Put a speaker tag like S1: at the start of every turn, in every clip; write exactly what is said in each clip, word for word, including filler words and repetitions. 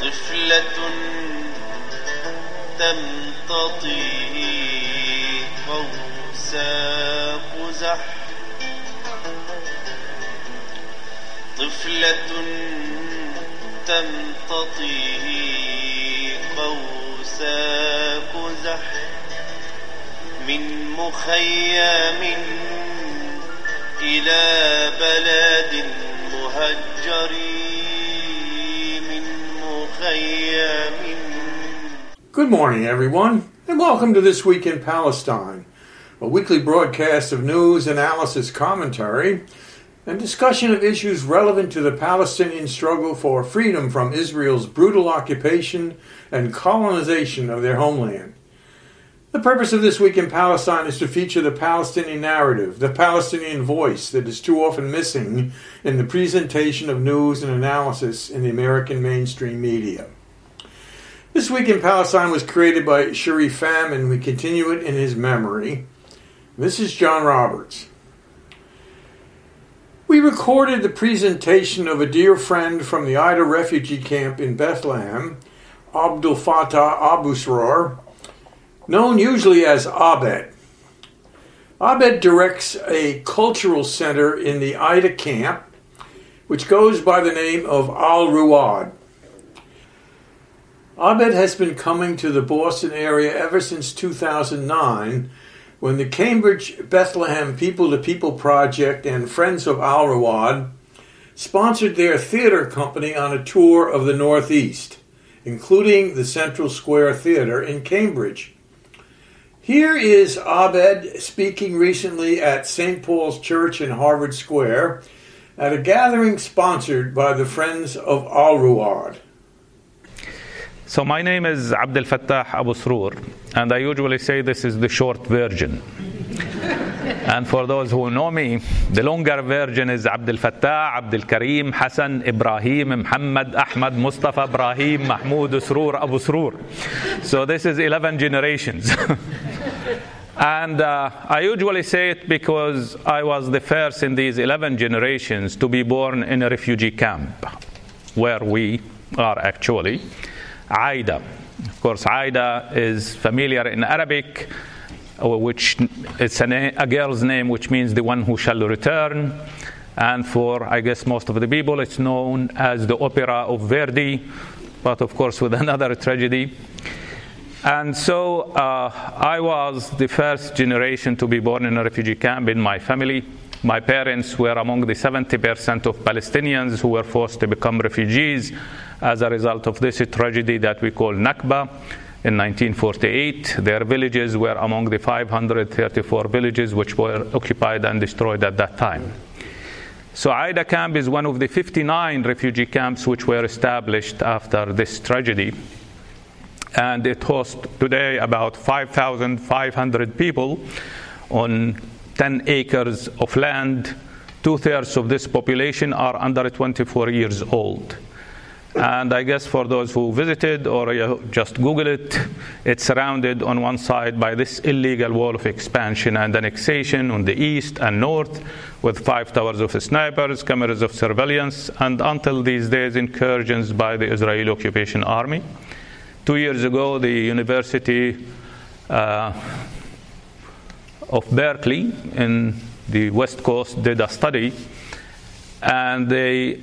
S1: طفلة تمتطي قوس قزح طفلة تمتطي قوس قزح من مخيم إلى بلد مهجر من مخيم.
S2: Good morning, everyone, and welcome to This Week in Palestine, a weekly broadcast of news, analysis, commentary, and discussion of issues relevant to the Palestinian struggle for freedom from Israel's brutal occupation and colonization of their homeland. The purpose of This Week in Palestine is to feature the Palestinian narrative, the Palestinian voice that is too often missing in the presentation of news and analysis in the American mainstream media. This Week in Palestine was created by Sharif Pham, and we continue it in his memory. This is John Roberts. We recorded the presentation of a dear friend from the Aida refugee camp in Bethlehem, Abdul Fattah Abu Sroor, known usually as Abed. Abed directs a cultural center in the Aida camp, which goes by the name of Al-Ruwad. Abed has been coming to the Boston area ever since two thousand nine, when the Cambridge Bethlehem People to People Project and Friends of Al-Ruwad sponsored their theater company on a tour of the Northeast, including the Central Square Theater in Cambridge. Here is Abed speaking recently at Saint Paul's Church in Harvard Square at a gathering sponsored by the Friends of Al-Ruwad.
S3: So my name is Abdul Fattah Abu Sroor, and I usually say this is the short version. And for those who know me, the longer version is Abdul Fattah, Abdul Karim, Hassan, Ibrahim, Muhammad, Ahmad, Mustafa, Ibrahim, Mahmoud, Sroor, Abu Sroor. So this is eleven generations. And uh, I usually say it because I was the first in these eleven generations to be born in a refugee camp, where we are actually. Aida. Of course, Aida is familiar in Arabic, which it's a, na- a girl's name, which means the one who shall return. And for, I guess, most of the people, it's known as the opera of Verdi, but of course with another tragedy. And so uh, I was the first generation to be born in a refugee camp in my family. My parents were among the seventy percent of Palestinians who were forced to become refugees as a result of this tragedy that we call Nakba in nineteen forty-eight. Their villages were among the five hundred thirty-four villages which were occupied and destroyed at that time. So Aida camp is one of the fifty-nine refugee camps which were established after this tragedy. And it hosts today about five thousand five hundred people on ten acres of land. Two-thirds of this population are under twenty-four years old. And I guess for those who visited or you just Google it, it's surrounded on one side by this illegal wall of expansion and annexation on the east and north, with five towers of snipers, cameras of surveillance, and until these days, incursions by the Israeli occupation army. Two years ago, the University uh, of Berkeley in the West Coast did a study, and they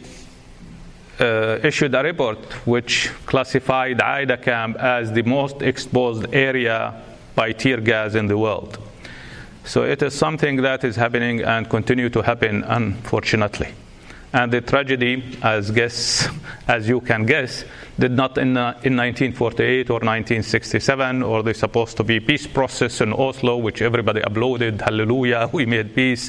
S3: uh, issued a report which classified Aida camp as the most exposed area by tear gas in the world. So it is something that is happening and continue to happen, unfortunately. And the tragedy, as guess, as you can guess, did not in, uh, in nineteen forty-eight or nineteen sixty-seven or the supposed to be peace process in Oslo, which everybody applauded, hallelujah, we made peace,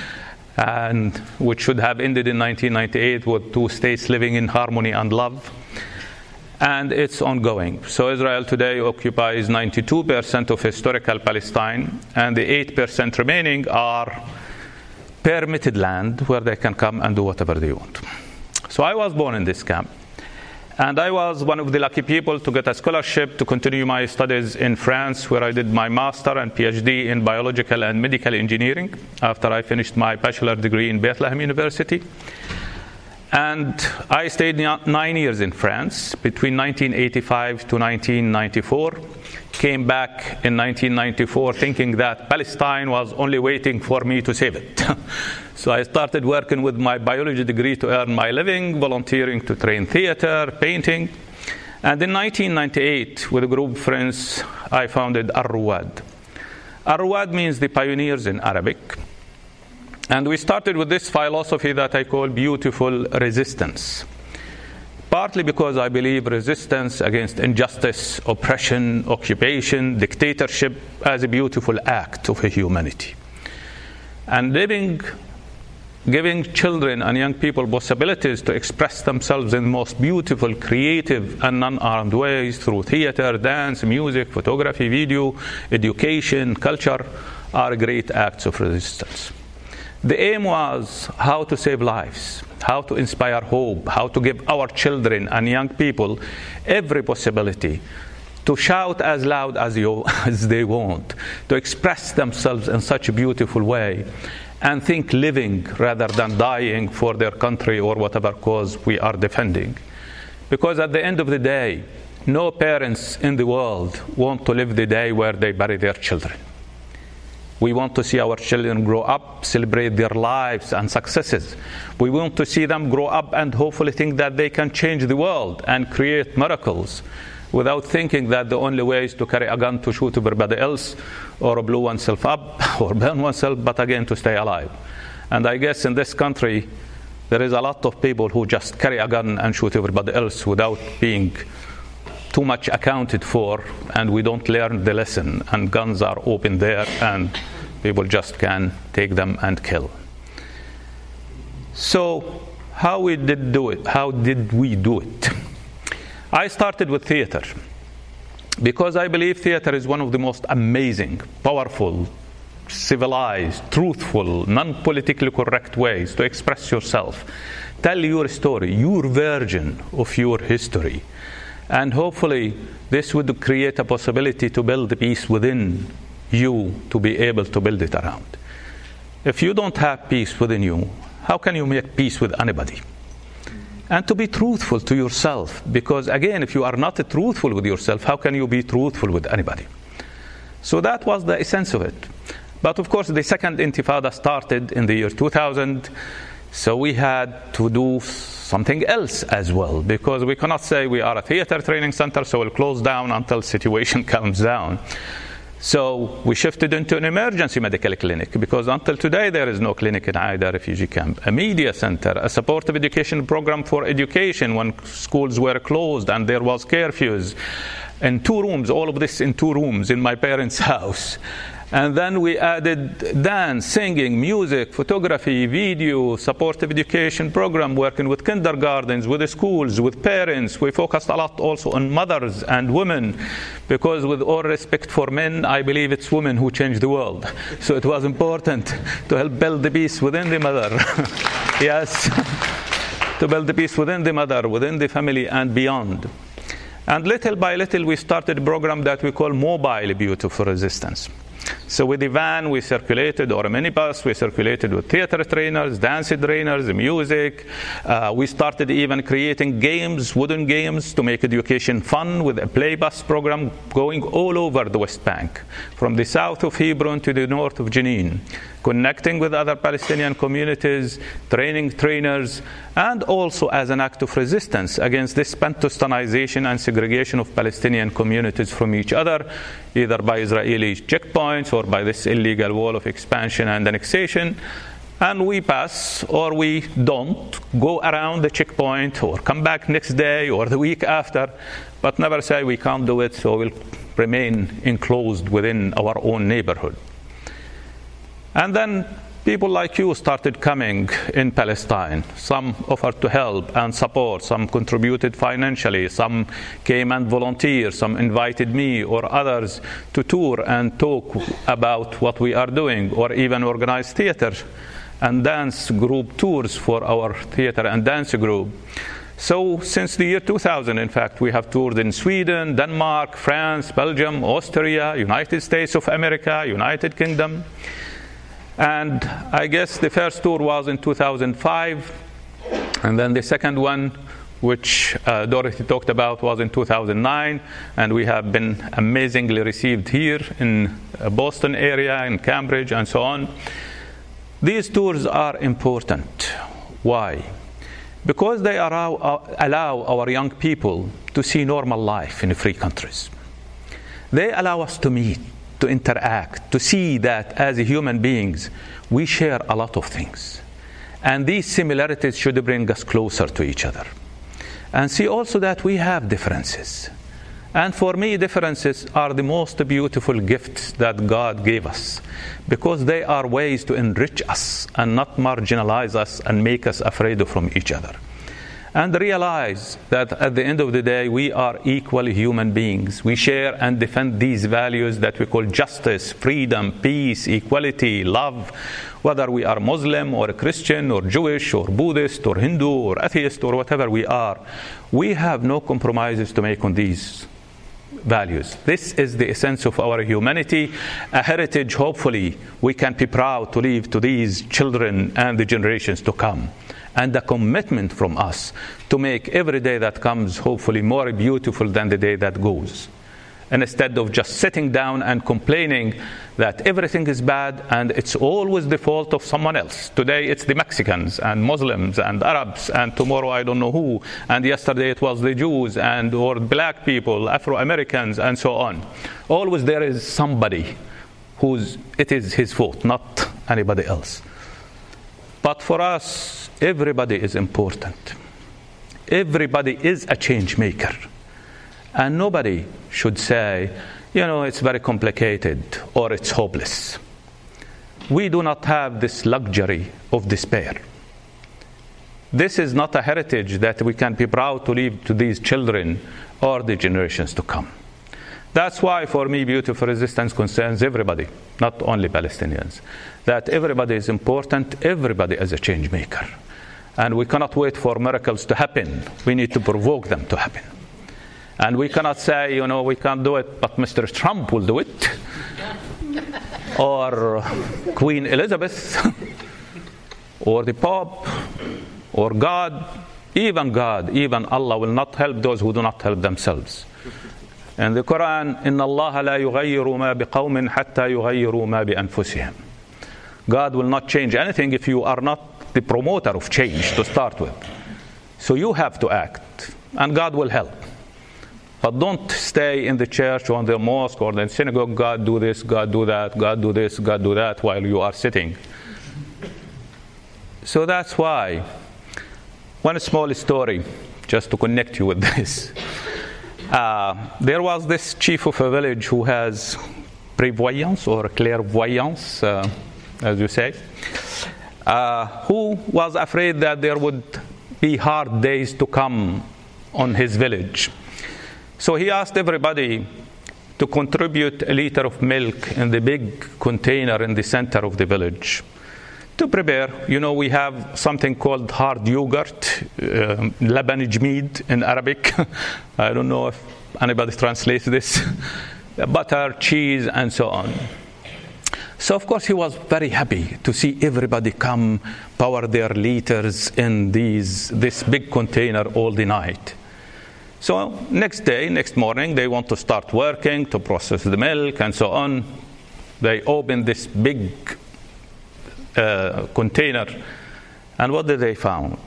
S3: and which should have ended in nineteen ninety-eight with two states living in harmony and love. And it's ongoing. So Israel today occupies ninety-two percent of historical Palestine, and the eight percent remaining are permitted land where they can come and do whatever they want. So I was born in this camp. And I was one of the lucky people to get a scholarship to continue my studies in France, where I did my master and PhD in biological and medical engineering after I finished my bachelor degree in Bethlehem University. And I stayed nine years in France, between nineteen eighty-five to nineteen ninety-four. Came back in nineteen ninety-four thinking that Palestine was only waiting for me to save it. So I started working with my biology degree to earn my living, volunteering to train theater, painting. And in nineteen ninety-eight, with a group of friends, I founded Ar-Ruwad. Ar-Ruwad means the pioneers in Arabic. And we started with this philosophy that I call beautiful resistance. Partly because I believe resistance against injustice, oppression, occupation, dictatorship as a beautiful act of humanity. And living, giving children and young people possibilities to express themselves in the most beautiful, creative, and non-armed ways through theater, dance, music, photography, video, education, culture are great acts of resistance. The aim was how to save lives, how to inspire hope, how to give our children and young people every possibility to shout as loud as, you, as they want, to express themselves in such a beautiful way, and think living rather than dying for their country or whatever cause we are defending. Because at the end of the day, no parents in the world want to live the day where they bury their children. We want to see our children grow up, celebrate their lives and successes. We want to see them grow up and hopefully think that they can change the world and create miracles without thinking that the only way is to carry a gun to shoot everybody else or blow oneself up or burn oneself, but again to stay alive. And I guess in this country, there is a lot of people who just carry a gun and shoot everybody else without being too much accounted for, and we don't learn the lesson, and guns are open there and people just can take them and kill. So how we did do it? How did we do it? I started with theater because I believe theater is one of the most amazing, powerful, civilized, truthful, non-politically correct ways to express yourself. Tell your story, your version of your history. And hopefully this would create a possibility to build the peace within you to be able to build it around. If you don't have peace within you, how can you make peace with anybody? And to be truthful to yourself, because again, if you are not truthful with yourself, how can you be truthful with anybody? So that was the essence of it. But of course, the second intifada started in the year two thousand, so we had to do something else as well, because we cannot say we are a theater training center, so we'll close down until situation calms down. So we shifted into an emergency medical clinic, because until today there is no clinic in Aida refugee camp. A media center, a supportive education program for education when schools were closed and there was curfews. In two rooms, all of this in two rooms in my parents' house. And then we added dance, singing, music, photography, video, supportive education program, working with kindergartens, with the schools, with parents. We focused a lot also on mothers and women, because with all respect for men, I believe it's women who change the world. So it was important to help build the peace within the mother. Yes, to build the peace within the mother, within the family and beyond. And little by little we started a program that we call Mobile Beautiful Resistance. So with the van we circulated, or a minibus, we circulated with theater trainers, dance trainers, music. Uh, we started even creating games, wooden games, to make education fun with a play bus program going all over the West Bank, from the south of Hebron to the north of Jenin, connecting with other Palestinian communities, training trainers, and also as an act of resistance against this Bantustanization and segregation of Palestinian communities from each other, either by Israeli checkpoints or by this illegal wall of expansion and annexation. And we pass, or we don't, go around the checkpoint or come back next day or the week after, but never say we can't do it, so we'll remain enclosed within our own neighborhood. And then people like you started coming in Palestine. Some offered to help and support, some contributed financially, some came and volunteered, some invited me or others to tour and talk about what we are doing, or even organize theater and dance group tours for our theater and dance group. So since the year two thousand, in fact, we have toured in Sweden, Denmark, France, Belgium, Austria, United States of America, United Kingdom. And I guess the first tour was in two thousand five, And then the second one, which uh, Dorothy talked about, was in two thousand nine, and we have been amazingly received here in uh, Boston area, in Cambridge, and so on. These tours are important. Why? Because they allow, uh, allow our young people to see normal life in free countries. They allow us to meet, to interact, to see that as human beings, we share a lot of things. And these similarities should bring us closer to each other. And see also that we have differences. And for me, differences are the most beautiful gifts that God gave us, because they are ways to enrich us and not marginalize us and make us afraid from each other. And realize that at the end of the day, we are equally human beings. We share and defend these values that we call justice, freedom, peace, equality, love, whether we are Muslim or Christian or Jewish or Buddhist or Hindu or atheist or whatever we are. We have no compromises to make on these values. This is the essence of our humanity, a heritage hopefully we can be proud to leave to these children and the generations to come. And a commitment from us to make every day that comes hopefully more beautiful than the day that goes. And instead of just sitting down and complaining that everything is bad and it's always the fault of someone else. Today it's the Mexicans and Muslims and Arabs, and tomorrow I don't know who, and yesterday it was the Jews and or black people, Afro-Americans, and so on. Always there is somebody whose it is his fault, not anybody else. But for us, everybody is important. Everybody is a change maker. And nobody should say, you know, it's very complicated or it's hopeless. We do not have this luxury of despair. This is not a heritage that we can be proud to leave to these children or the generations to come. That's why, for me, Beautiful Resistance concerns everybody, not only Palestinians. That everybody is important, everybody is a change maker. And we cannot wait for miracles to happen. We need to provoke them to happen. And we cannot say, you know, we can't do it, but Mister Trump will do it. Or Queen Elizabeth, or the Pope, or God. Even God, even Allah will not help those who do not help themselves. In the Quran, إِنَّ اللَّهَ لَا يُغَيِّرُ مَا بِقَوْمٍ حَتَّى يُغَيِّرُوا مَا بِأَنفُسِهِمْ. God will not change anything if you are not the promoter of change to start with. So you have to act, and God will help. But don't stay in the church or in the mosque or the synagogue, God do this, God do that, God do this, God do that, while you are sitting. So that's why, one small story, just to connect you with this. Uh, there was this chief of a village who has prévoyance or clairvoyance, uh, as you say, uh, who was afraid that there would be hard days to come on his village. So he asked everybody to contribute a liter of milk in the big container in the center of the village to prepare. You know, we have something called hard yogurt, uh, laban jmeed in Arabic. I don't know if anybody translates this. Butter, cheese, and so on. So, of course, he was very happy to see everybody come pour their liters in these this big container all the night. So next day, next morning, they want to start working to process the milk and so on. They open this big uh, container, and what did they find?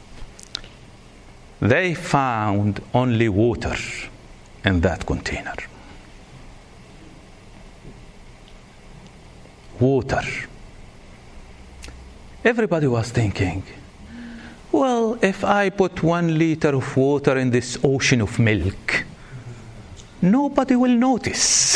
S3: They found only water in that container. Water. Everybody was thinking, well, if I put one liter of water in this ocean of milk, nobody will notice.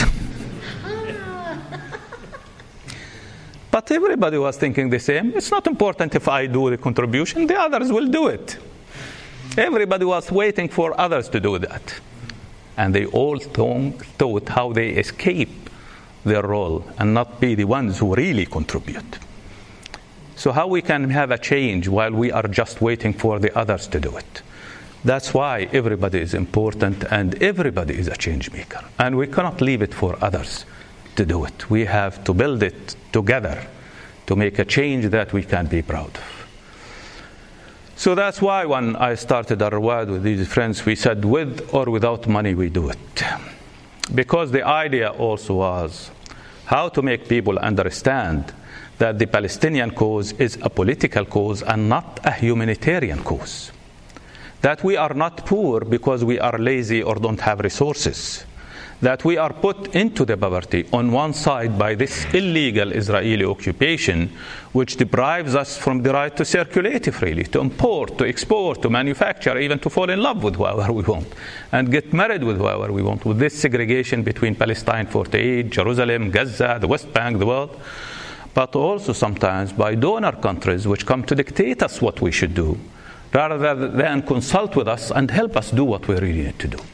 S3: But everybody was thinking the same. It's not important if I do the contribution, the others will do it. Everybody was waiting for others to do that. And they all thought how they escape their role and not be the ones who really contribute. So how we can have a change while we are just waiting for the others to do it? That's why everybody is important and everybody is a change maker. And we cannot leave it for others to do it. We have to build it together to make a change that we can be proud of. So that's why when I started Ar-Rawad with these friends, we said with or without money we do it. Because the idea also was how to make people understand that the Palestinian cause is a political cause and not a humanitarian cause. That we are not poor because we are lazy or don't have resources. That we are put into the poverty on one side by this illegal Israeli occupation, which deprives us from the right to circulate freely, to import, to export, to manufacture, even to fall in love with whoever we want, and get married with whoever we want, with this segregation between Palestine forty-eight, Jerusalem, Gaza, the West Bank, the world, but also sometimes by donor countries which come to dictate us what we should do, rather than consult with us and help us do what we really need to do.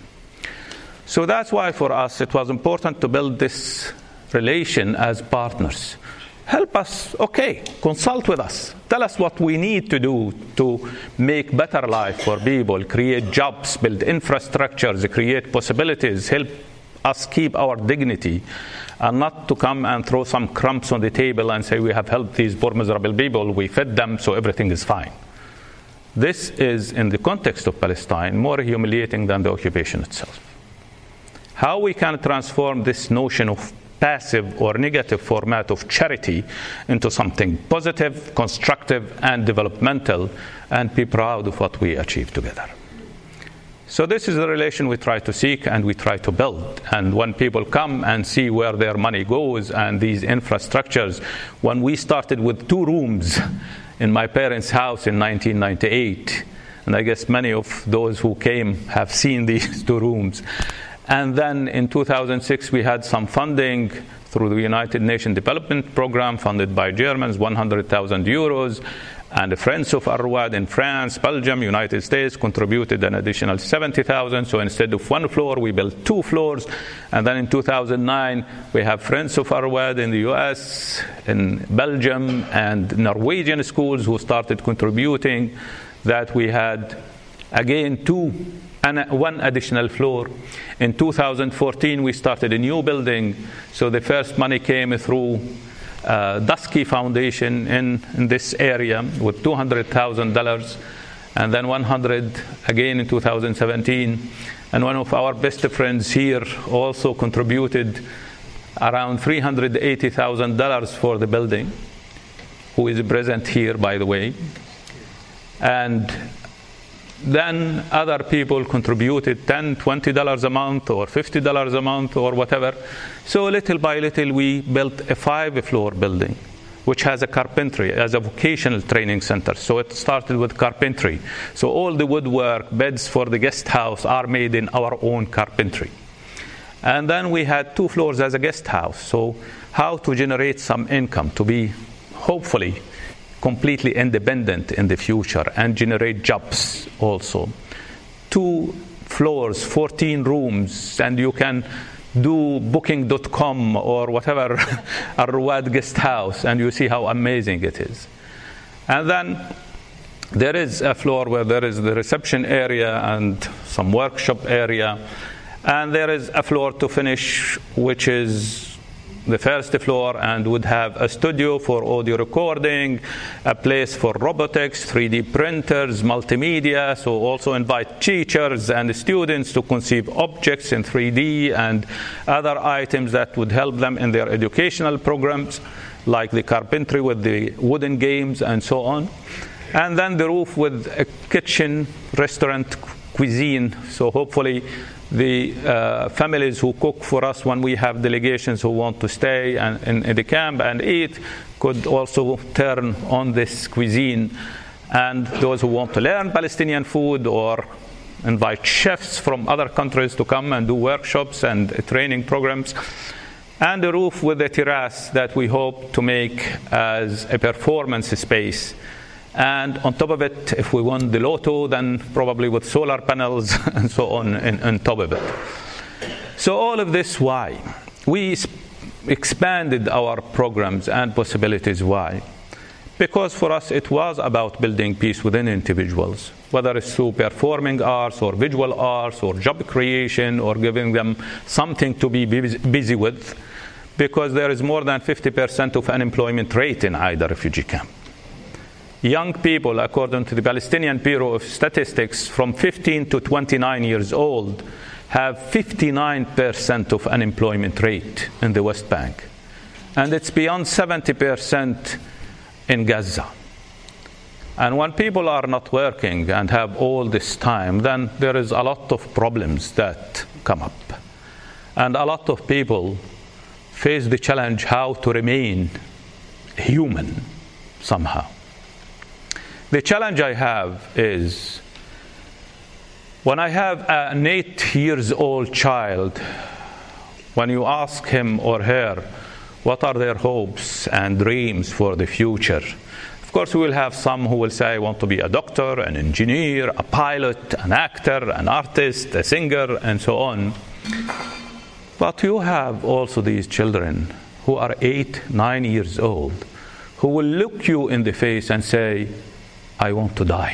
S3: So that's why for us it was important to build this relation as partners. Help us, okay, consult with us. Tell us what we need to do to make better life for people, create jobs, build infrastructures, create possibilities, help us keep our dignity, and not to come and throw some crumbs on the table and say we have helped these poor miserable people, we fed them, so everything is fine. This is, in the context of Palestine, more humiliating than the occupation itself. How we can transform this notion of passive or negative format of charity into something positive, constructive, and developmental, and be proud of what we achieve together. So this is the relation we try to seek and we try to build. And when people come and see where their money goes and these infrastructures, when we started with two rooms in my parents' house in nineteen ninety-eight, and I guess many of those who came have seen these two rooms. And then in two thousand six, we had some funding through the United Nations Development Program funded by Germans, one hundred thousand euros. And the Friends of Ar-Rawad in France, Belgium, United States contributed an additional seventy thousand. So instead of one floor, we built two floors. And then in two thousand nine, we have Friends of Ar-Rawad in the U S, in Belgium, and Norwegian schools who started contributing. That we had, again, two and one additional floor. In two thousand fourteen, we started a new building. So the first money came through uh, Dusky Foundation in, in this area with two hundred thousand dollars, and then one hundred again in two thousand seventeen. And one of our best friends here also contributed around three hundred eighty thousand dollars for the building, who is present here, by the way. And then other people contributed ten dollars, twenty dollars a month, or fifty dollars a month, or whatever. So little by little, we built a five-floor building, which has a carpentry, as a vocational training center. So it started with carpentry. So all the woodwork, beds for the guest house are made in our own carpentry. And then we had two floors as a guest house. So how to generate some income to be, hopefully, completely independent in the future and generate jobs also. Two floors, fourteen rooms, and you can do booking dot com or whatever, Ar-Rawad guest house, and you see how amazing it is. And then there is a floor where there is the reception area and some workshop area, and there is a floor to finish, which is the first floor, and would have a studio for audio recording, a place for robotics, three D printers, multimedia, so also invite teachers and students to conceive objects in three D and other items that would help them in their educational programs, like the carpentry with the wooden games and so on. And then the roof with a kitchen, restaurant, cuisine, so hopefully the uh, families who cook for us when we have delegations who want to stay and, in, in the camp and eat could also turn on this cuisine. And those who want to learn Palestinian food or invite chefs from other countries to come and do workshops and training programs. And the roof with a terrace that we hope to make as a performance space. And on top of it, if we won the lotto, then probably with solar panels and so on in, on top of it. So all of this, why? We expanded our programs and possibilities. Why? Because for us it was about building peace within individuals, whether it's through performing arts or visual arts or job creation or giving them something to be busy with, because there is more than fifty percent of unemployment rate in Aida refugee camp. young people, according to the Palestinian Bureau of Statistics, from fifteen to twenty-nine years old, have fifty-nine percent of unemployment rate in the West Bank. And it's beyond seventy percent in Gaza. And when people are not working and have all this time, then there is a lot of problems that come up. And a lot of people face the challenge how to remain human somehow. The challenge I have is when I have an eight years old child, when you ask him or her what are their hopes and dreams for the future, of course we will have some who will say I want to be a doctor, an engineer, a pilot, an actor, an artist, a singer, and so on. But you have also these children who are eight, nine years old, who will look you in the face and say, I want to die.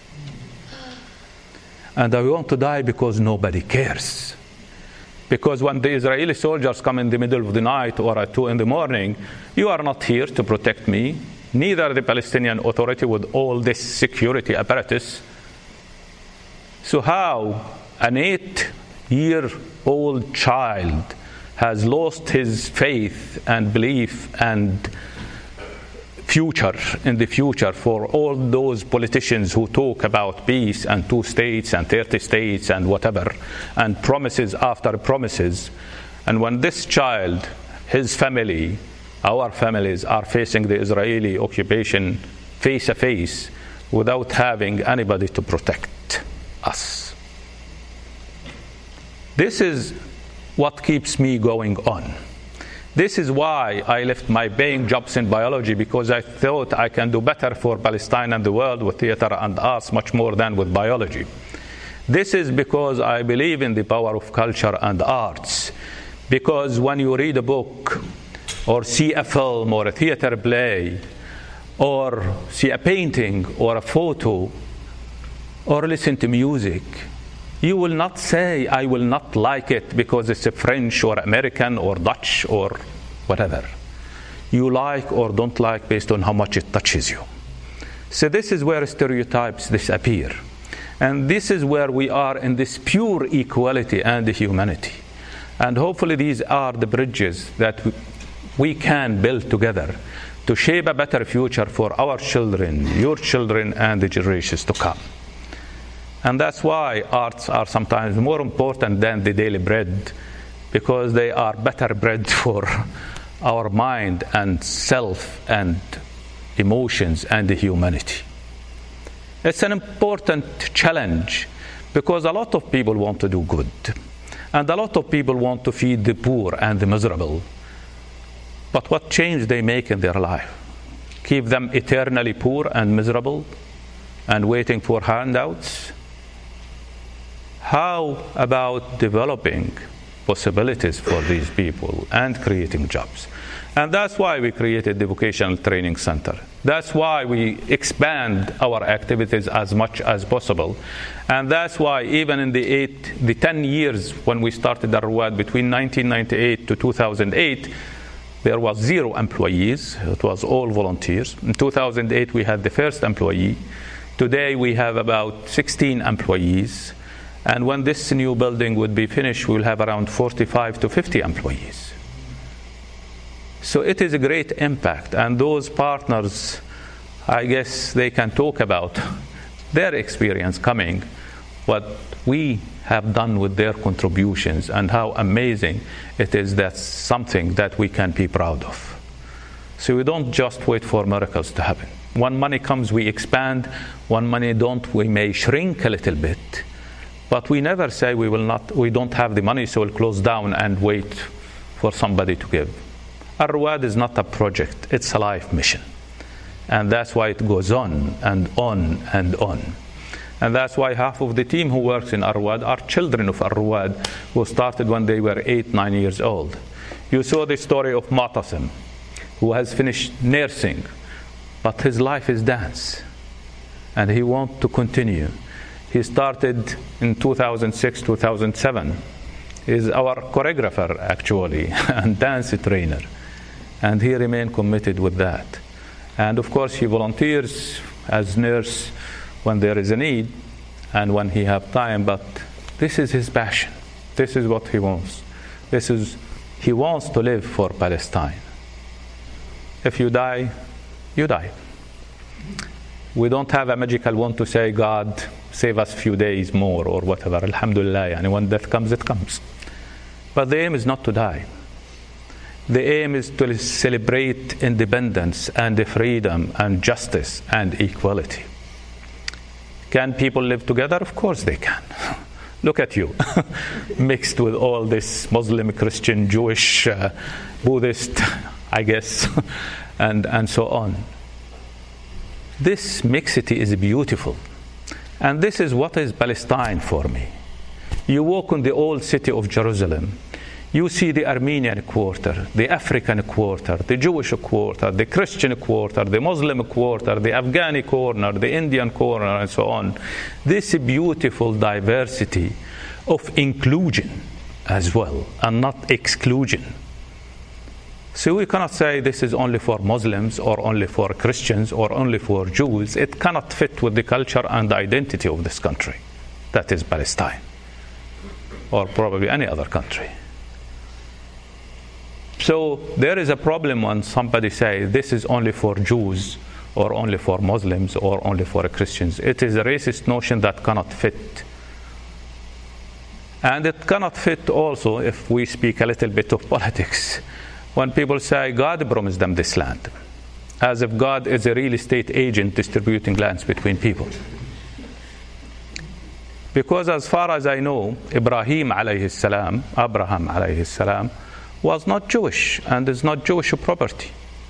S3: And I want to die because nobody cares. Because when the Israeli soldiers come in the middle of the night or at two in the morning, you are not here to protect me, neither the Palestinian Authority with all this security apparatus. So how an eight-year-old child has lost his faith and belief and future in the future for all those politicians who talk about peace and two states and thirty states and whatever, and promises after promises. And when this child, his family, our families are facing the Israeli occupation face to face without having anybody to protect us. This is what keeps me going on. This is why I left my paying jobs in biology, because I thought I can do better for Palestine and the world with theater and arts much more than with biology. This is because I believe in the power of culture and arts. Because when you read a book, or see a film, or a theater play, or see a painting, or a photo, or listen to music, you will not say, I will not like it because it's a French or American or Dutch or whatever. You like or don't like based on how much it touches you. So this is where stereotypes disappear. And this is where we are in this pure equality and humanity. And hopefully these are the bridges that we can build together to shape a better future for our children, your children, and the generations to come. And that's why arts are sometimes more important than the daily bread, because they are better bread for our mind and self and emotions and the humanity. It's an important challenge because a lot of people want to do good. And a lot of people want to feed the poor and the miserable. But what change they make in their life? Keep them eternally poor and miserable and waiting for handouts? How about developing possibilities for these people and creating jobs? And that's why we created the Vocational Training Center. That's why we expand our activities as much as possible. And that's why even in the eight, the ten years when we started Ar-Rawad, between nineteen ninety-eight to two thousand eight, there was zero employees. It was all volunteers. In two thousand eight, we had the first employee. Today, we have about sixteen employees. And when this new building would be finished, we'll have around forty-five to fifty employees. So it is a great impact. And those partners, I guess they can talk about their experience coming, what we have done with their contributions, and how amazing it is. That's something that we can be proud of. So we don't just wait for miracles to happen. When money comes, we expand. When money don't, we may shrink a little bit. But we never say we will not, we don't have the money, so we'll close down and wait for somebody to give. Ar-Rawad is not a project, it's a life mission. And that's why it goes on and on and on. And that's why half of the team who works in Ar-Rawad are children of Ar-Rawad who started when they were eight, nine years old. You saw the story of Mu'tasim, who has finished nursing, but his life is dance. And he wants to continue. He started in two thousand six, two thousand seven. He's our choreographer, actually, and dance trainer. And he remained committed with that. And of course, he volunteers as nurse when there is a need and when he have time, but this is his passion. This is what he wants. This is, he wants to live for Palestine. If you die, you die. We don't have a magical wand to say, God, save us a few days more or whatever. Alhamdulillah, and when death comes, it comes. But the aim is not to die. The aim is to celebrate independence and freedom and justice and equality. Can people live together? Of course they can. Look at you, mixed with all this Muslim, Christian, Jewish, uh, Buddhist, I guess, and, and so on. This mixity is beautiful. And this is what is Palestine for me. You walk in the old city of Jerusalem, you see the Armenian quarter, the African quarter, the Jewish quarter, the Christian quarter, the Muslim quarter, the Afghani corner, the Indian corner, and so on. This beautiful diversity of inclusion as well, and not exclusion. So we cannot say this is only for Muslims or only for Christians or only for Jews. It cannot fit with the culture and the identity of this country. That is Palestine, or probably any other country. So there is a problem when somebody says this is only for Jews or only for Muslims or only for Christians. It is a racist notion that cannot fit. And it cannot fit also if we speak a little bit of politics. When people say God promised them this land, as if God is a real estate agent distributing lands between people. Because as far as I know, Ibrahim alayhi salam, Abraham alayhi salam, was not Jewish and is not Jewish property.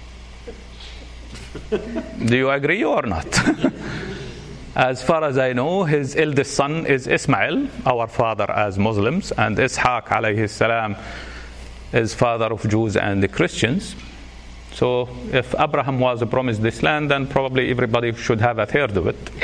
S3: Do you agree or not? As far as I know, his eldest son is Ismail, our father as Muslims, and Ishaq alayhi salam is father of Jews and the Christians. So if Abraham was promised this land, then probably everybody should have a third of it.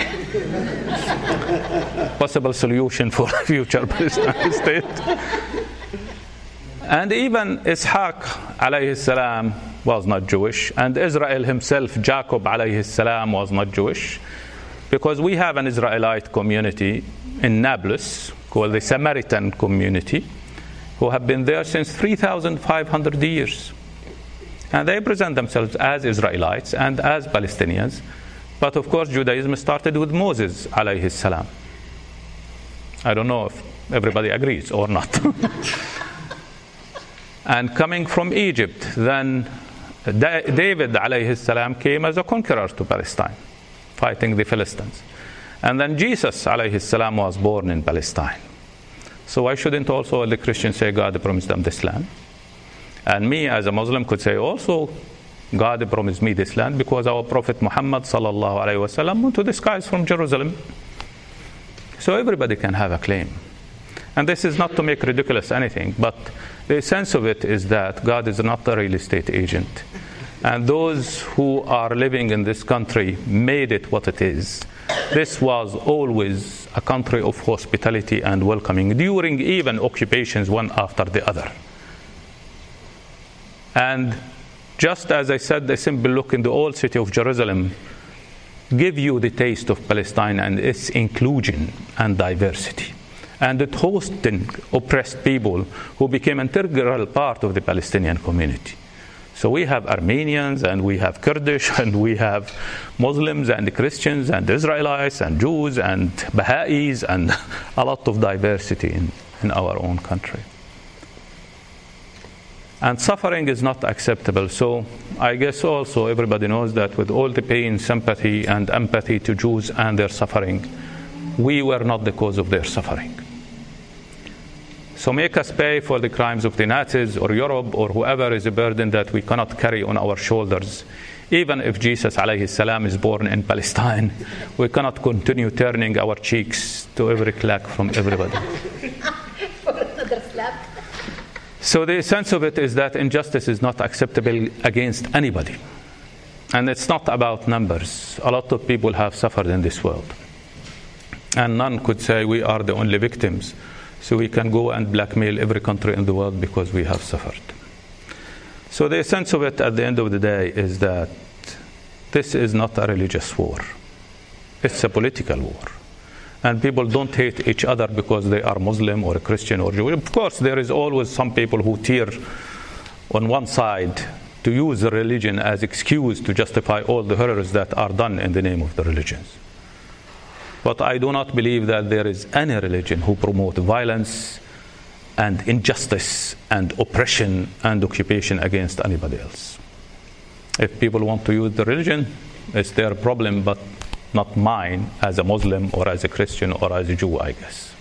S3: Possible solution for future Palestine state. And even Ishaq alayhi salam was not Jewish, and Israel himself, Jacob alayhi salam, was not Jewish, because we have an Israelite community in Nablus called the Samaritan community, who have been there since three thousand five hundred years. And they present themselves as Israelites and as Palestinians. But of course, Judaism started with Moses alayhi salam. I don't know if everybody agrees or not. And coming from Egypt, then David alayhi salam came as a conqueror to Palestine, fighting the Philistines. And then Jesus alayhi salam was born in Palestine. So why shouldn't also the Christians say God promised them this land? And me as a Muslim could say also, God promised me this land because our Prophet Muhammad sallallahu alayhi wasallam went to the skies from Jerusalem. So everybody can have a claim. And this is not to make ridiculous anything, but the sense of it is that God is not a real estate agent. And those who are living in this country made it what it is. This was always a country of hospitality and welcoming, during even occupations one after the other. And just as I said, a simple look in the old city of Jerusalem give you the taste of Palestine and its inclusion and diversity. And it hosting oppressed people who became an integral part of the Palestinian community. So we have Armenians, and we have Kurdish, and we have Muslims, and Christians, and Israelites, and Jews, and Baha'is, and a lot of diversity in, in our own country. And suffering is not acceptable. So I guess also everybody knows that with all the pain, sympathy, and empathy to Jews and their suffering, we were not the cause of their suffering. So make us pay for the crimes of the Nazis or Europe or whoever is a burden that we cannot carry on our shoulders. Even if Jesus alayhi salam is born in Palestine, we cannot continue turning our cheeks to every clack from everybody. So the sense of it is that injustice is not acceptable against anybody. And it's not about numbers. A lot of people have suffered in this world. And none could say we are the only victims. So we can go and blackmail every country in the world because we have suffered. So the sense of it at the end of the day is that this is not a religious war. It's a political war. And people don't hate each other because they are Muslim or Christian or Jewish. Of course, there is always some people who tear on one side to use the religion as excuse to justify all the horrors that are done in the name of the religions. But I do not believe that there is any religion who promote violence and injustice and oppression and occupation against anybody else. If people want to use the religion, it's their problem, but not mine as a Muslim or as a Christian or as a Jew, I guess.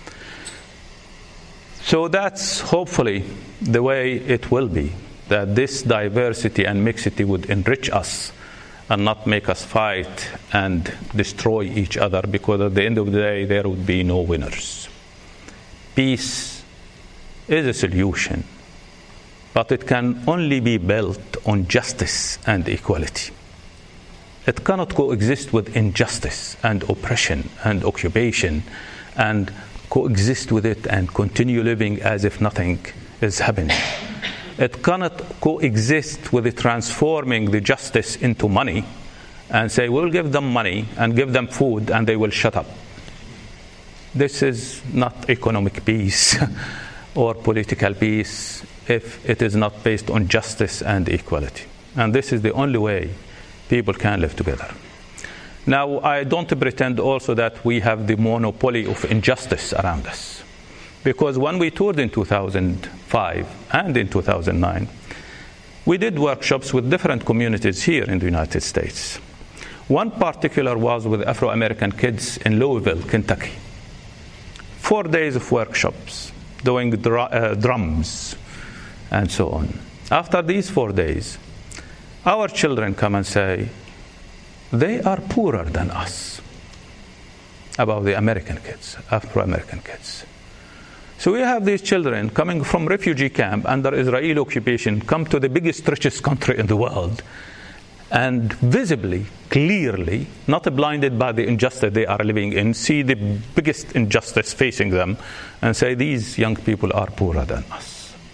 S3: So that's hopefully the way it will be, that this diversity and mixity would enrich us and not make us fight and destroy each other, because at the end of the day there would be no winners. Peace is a solution, but it can only be built on justice and equality. It cannot coexist with injustice and oppression and occupation and coexist with it and continue living as if nothing is happening. It cannot coexist with it transforming the justice into money and say, we'll give them money and give them food and they will shut up. This is not economic peace or political peace if it is not based on justice and equality. And this is the only way people can live together. Now, I don't pretend also that we have the monopoly of injustice around us. Because when we toured in two thousand five and in two thousand nine, we did workshops with different communities here in the United States. One particular was with Afro-American kids in Louisville, Kentucky. Four days of workshops, doing dr- uh, drums and so on. After these four days, our children come and say, they are poorer than us, about the American kids, Afro-American kids. So we have these children coming from refugee camp under Israeli occupation, come to the biggest, richest country in the world, and visibly, clearly, not blinded by the injustice they are living in, see the biggest injustice facing them and say, these young people are poorer than us.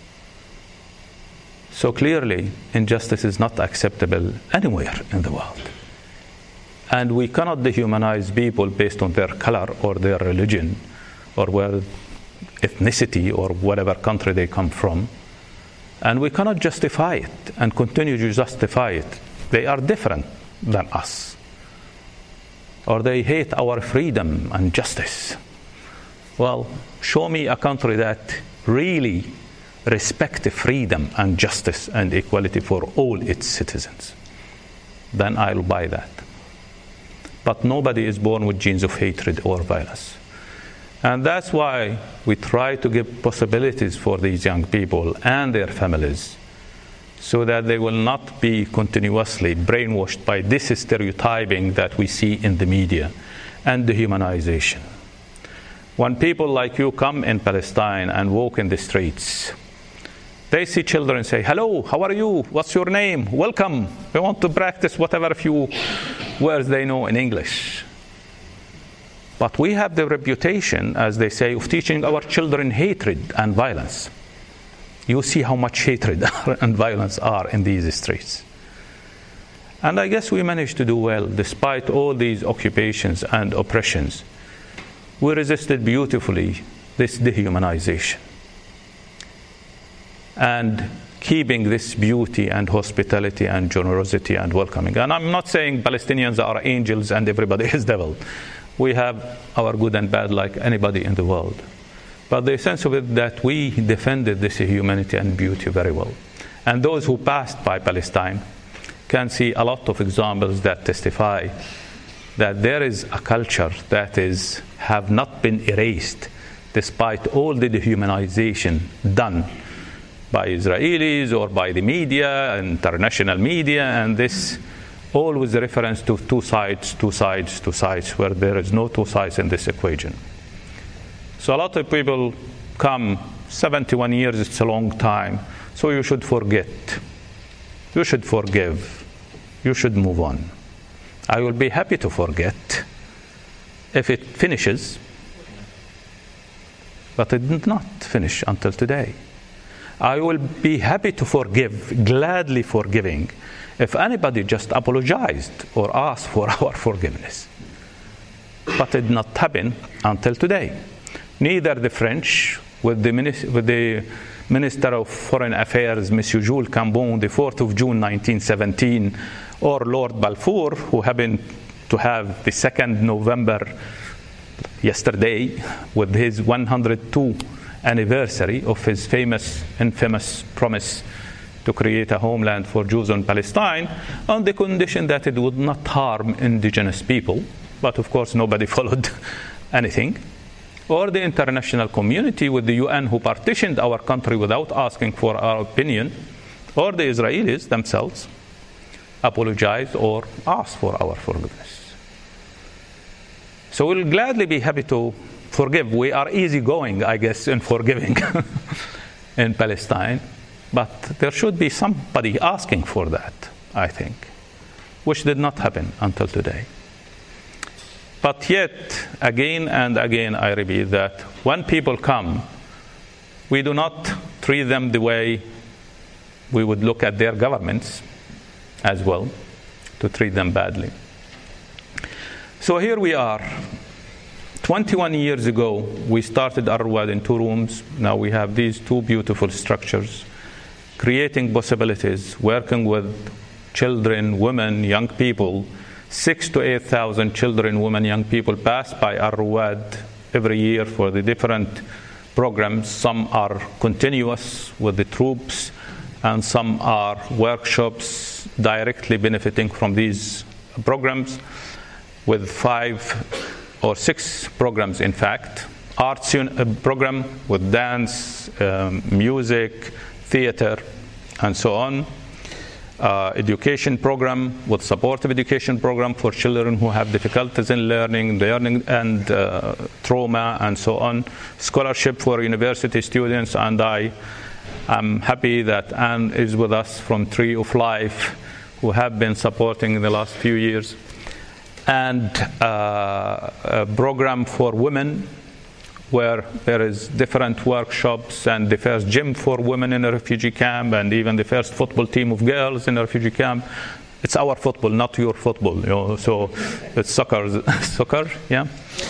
S3: So clearly, injustice is not acceptable anywhere in the world. And we cannot dehumanize people based on their color or their religion or where ethnicity or whatever country they come from. And we cannot justify it and continue to justify it. They are different than us. Or they hate our freedom and justice. Well, show me a country that really respects freedom and justice and equality for all its citizens. Then I'll buy that. But nobody is born with genes of hatred or violence. And that's why we try to give possibilities for these young people and their families so that they will not be continuously brainwashed by this stereotyping that we see in the media and dehumanization. When people like you come in Palestine and walk in the streets, they see children say, hello, how are you? What's your name? Welcome. We want to practice whatever few words they know in English. But we have the reputation, as they say, of teaching our children hatred and violence. You see how much hatred and violence are in these streets. And I guess we managed to do well, despite all these occupations and oppressions. We resisted beautifully this dehumanization. And keeping this beauty and hospitality and generosity and welcoming. And I'm not saying Palestinians are angels and everybody is devil. We have our good and bad like anybody in the world. But the sense of it that we defended this humanity and beauty very well. And those who passed by Palestine can see a lot of examples that testify that there is a culture that is have not been erased despite all the dehumanization done by Israelis or by the media, international media, and this always reference to two sides, two sides, two sides, where there is no two sides in this equation. So a lot of people come, seventy-one years, it's a long time, so you should forget. You should forgive. You should move on. I will be happy to forget if it finishes, but it did not finish until today. I will be happy to forgive, gladly forgiving, if anybody just apologized or asked for our forgiveness. but it did not happen until today. Neither the French, with the, minis- with the Minister of Foreign Affairs, Monsieur Jules Cambon, the fourth of June nineteen seventeen, or Lord Balfour, who happened to have the second of November yesterday with his one hundred second anniversary of his famous, infamous promise to create a homeland for Jews in Palestine, on the condition that it would not harm indigenous people. But of course nobody followed anything. Or the international community with the U N, who partitioned our country without asking for our opinion, or the Israelis themselves apologized or asked for our forgiveness. So we'll gladly be happy to forgive. We are easygoing, I guess, in forgiving in Palestine. But there should be somebody asking for that, I think, which did not happen until today. But yet, again and again, I repeat that when people come, we do not treat them the way we would look at their governments as well, to treat them badly. So here we are. twenty-one years ago, we started Ar-Rawad in two rooms. Now we have these two beautiful structures, creating possibilities, working with children, women, young people. Six to eight thousand children, women, young people pass by Ar-Rawad every year for the different programs. Some are continuous with the troops, and some are workshops directly benefiting from these programs, with five or six programs, in fact. Arts un- program with dance, um, music, theater, and so on. Uh, education program with supportive education program for children who have difficulties in learning, learning and uh, trauma, and so on. Scholarship for university students, and I am happy that Anne is with us from Tree of Life, who have been supporting in the last few years. And uh, a program for women, where there is different workshops, and the first gym for women in a refugee camp, and even the first football team of girls in a refugee camp. It's our football, not your football, you know, so it's soccer, soccer, yeah.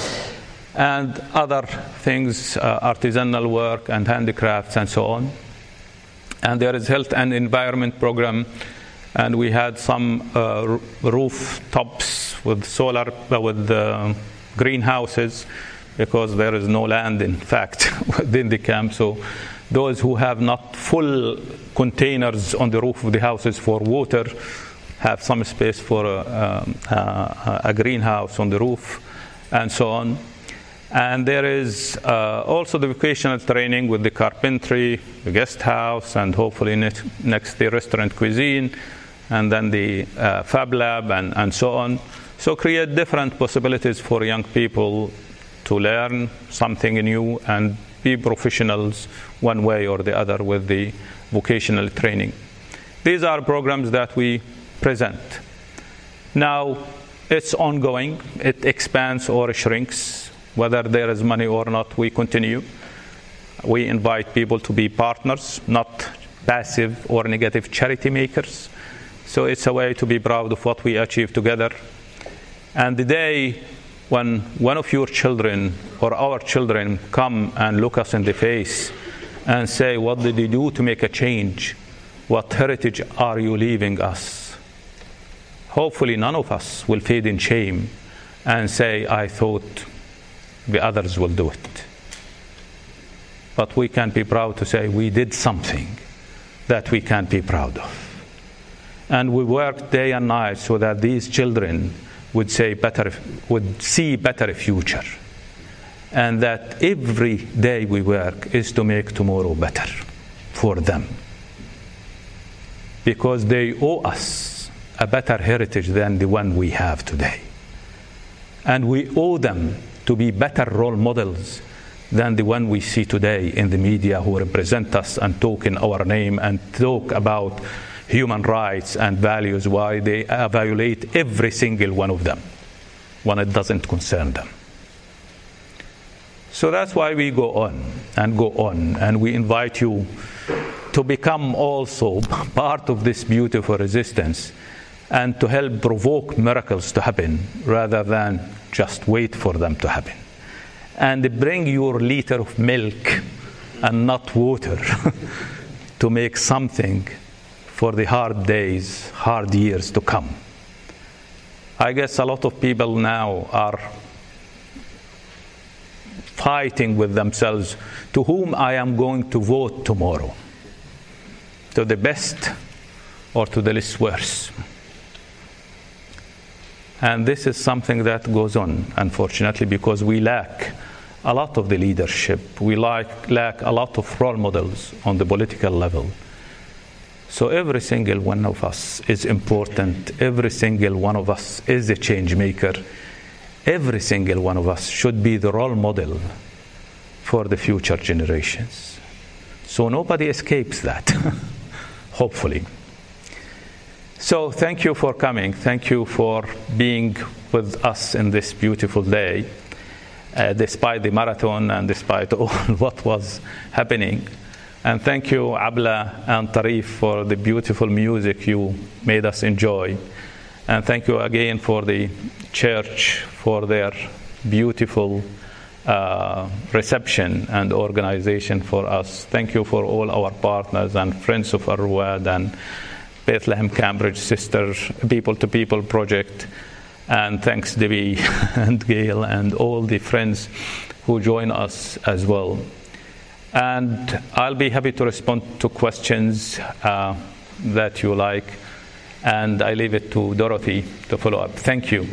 S3: And other things, uh, artisanal work and handicrafts and so on. And there is health and environment program, and we had some uh, rooftops with solar, uh, with uh, greenhouses, because there is no land, in fact, within the camp. So those who have not full containers on the roof of the houses for water have some space for a, a, a greenhouse on the roof, and so on. And there is uh, also the vocational training with the carpentry, the guest house, and hopefully next, next the restaurant cuisine, and then the uh, Fab Lab, and, and so on. So create different possibilities for young people to learn something new and be professionals one way or the other with the vocational training. These are programs that we present. Now, it's ongoing. It expands or shrinks. Whether there is money or not, we continue. We invite people to be partners, not passive or negative charity makers. So it's a way to be proud of what we achieve together. And the day when one of your children or our children come and look us in the face and say, what did you do to make a change? What heritage are you leaving us? Hopefully none of us will fade in shame and say, I thought the others will do it. But we can be proud to say we did something that we can be proud of. And we worked day and night so that these children would say better, would see better future, and that every day we work is to make tomorrow better for them, because they owe us a better heritage than the one we have today, and we owe them to be better role models than the one we see today in the media, who represent us and talk in our name and talk about human rights and values, why they violate every single one of them when it doesn't concern them. So that's why we go on and go on, and we invite you to become also part of this beautiful resistance and to help provoke miracles to happen rather than just wait for them to happen. And bring your liter of milk and not water to make something for the hard days, hard years to come. I guess a lot of people now are fighting with themselves to whom I am going to vote tomorrow, to the best or to the least worse. And this is something that goes on, unfortunately, because we lack a lot of the leadership. We lack, lack a lot of role models on the political level. So every single one of us is important. Every single one of us is a change maker. Every single one of us should be the role model for the future generations. So nobody escapes that, hopefully. So thank you for coming. Thank you for being with us in this beautiful day, uh, despite the marathon and despite all what was happening. And thank you, Abla and Tarif, for the beautiful music you made us enjoy. And thank you again for the church for their beautiful uh, reception and organization for us. Thank you for all our partners and friends of Ar-Ruwad and Bethlehem Cambridge Sister People to People Project. And thanks Debbie and Gail and all the friends who join us as well. And I'll be happy to respond to questions uh, that you like. And I leave it to Dorothy to follow up. Thank you.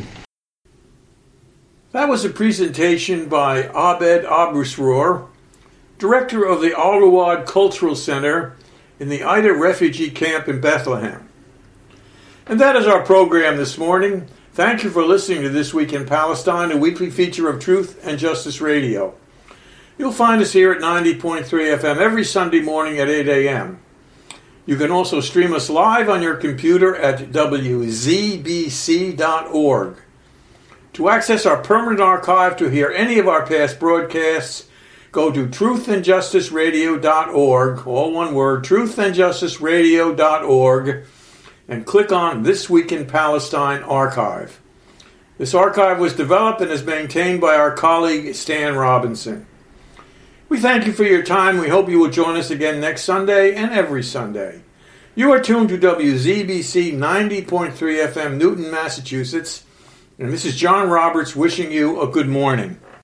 S2: That was a presentation by Abed Abusroor, director of the Al-Ruwad Cultural Center in the Aida refugee camp in Bethlehem. And that is our program this morning. Thank you for listening to This Week in Palestine, a weekly feature of Truth and Justice Radio. You'll find us here at ninety point three F M every Sunday morning at eight a.m. You can also stream us live on your computer at w z b c dot org. To access our permanent archive to hear any of our past broadcasts, go to truth and justice radio dot org, all one word, truth and justice radio dot org, and click on This Week in Palestine archive. This archive was developed and is maintained by our colleague Stan Robinson. We thank you for your time. We hope you will join us again next Sunday and every Sunday. You are tuned to W Z B C ninety point three F M, Newton, Massachusetts. And this is John Roberts wishing you a good morning.